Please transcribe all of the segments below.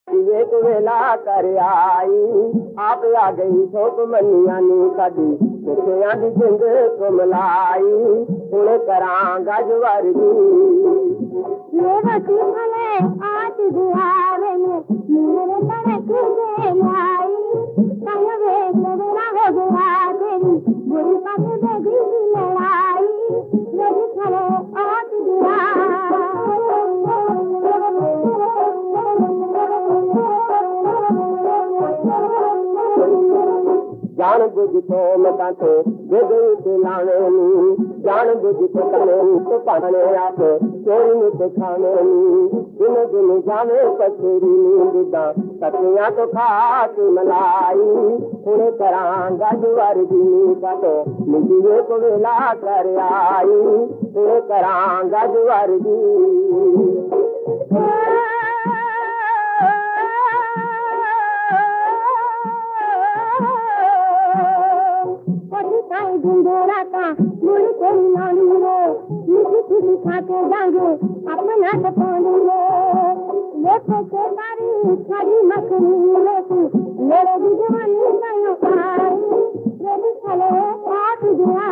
एक वेला कर आई आप आ गई सोप मनिया नी साडी कुत्तियां दी जिंद कुमलाई हुण करांगा जवारगी रेवती भले आज दुआरे में मेरे तड़क दे लाई संग वे मेरा हो गया तेरी बुरी पग बेगी की लड़ाई मेरी भले आज जान बुझ तो मता तो जगह के लाने जान बुझ तो कने तो पाने आप चोरी तो खाने दिन दिन जावे पथरी नींदा सतियां तो खा के मलाई हुण करांगा जवारगी का तो निजिए को वेला कर आई हुण करांगा जवारगी गुंडोरा का मुड़ी तेरी नानी रे मीठी मीठी खाते जाएंगे अपना तो पानी रे लेके से तारी खाली मखनी लेके मेरे भी जवानी कायो पाई रे भी चले आठ दिया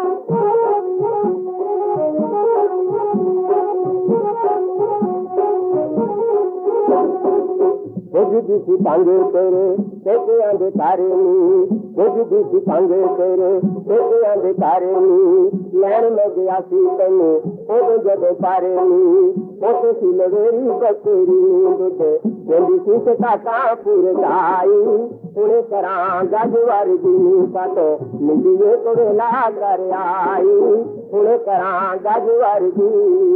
बुझी कांगे तेरे तेरे आंदे तारे बुझी कांगे तेरे तेरे आंदे तारे लैन में गया सी तेने ओदे जदे पारे ओते सी लवेरी बसेरी नींदे जल्दी सी से काका पूरे जाई उन्हें करांगा जवारगी का तो निजिए को वेला कर आई उन्हें करांगा जवारगी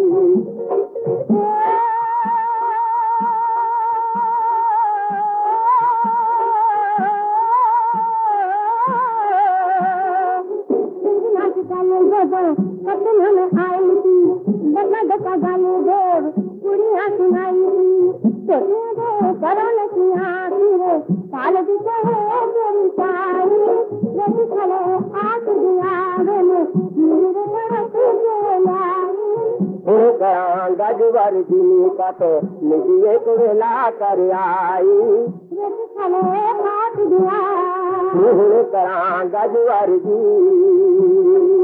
सपने में आई थी डका डका गाने देव कुड़ियाँ सुनाई थी सोचे दे करोने की आँखी रे साल भी कहे तेरी साई मेरी खले आँख दिया रे मेरे तरफ से लाई करांगा जवारगी का तो निजिए को वेला कर आई मेरी खले आँख दिया करांगा जवारगी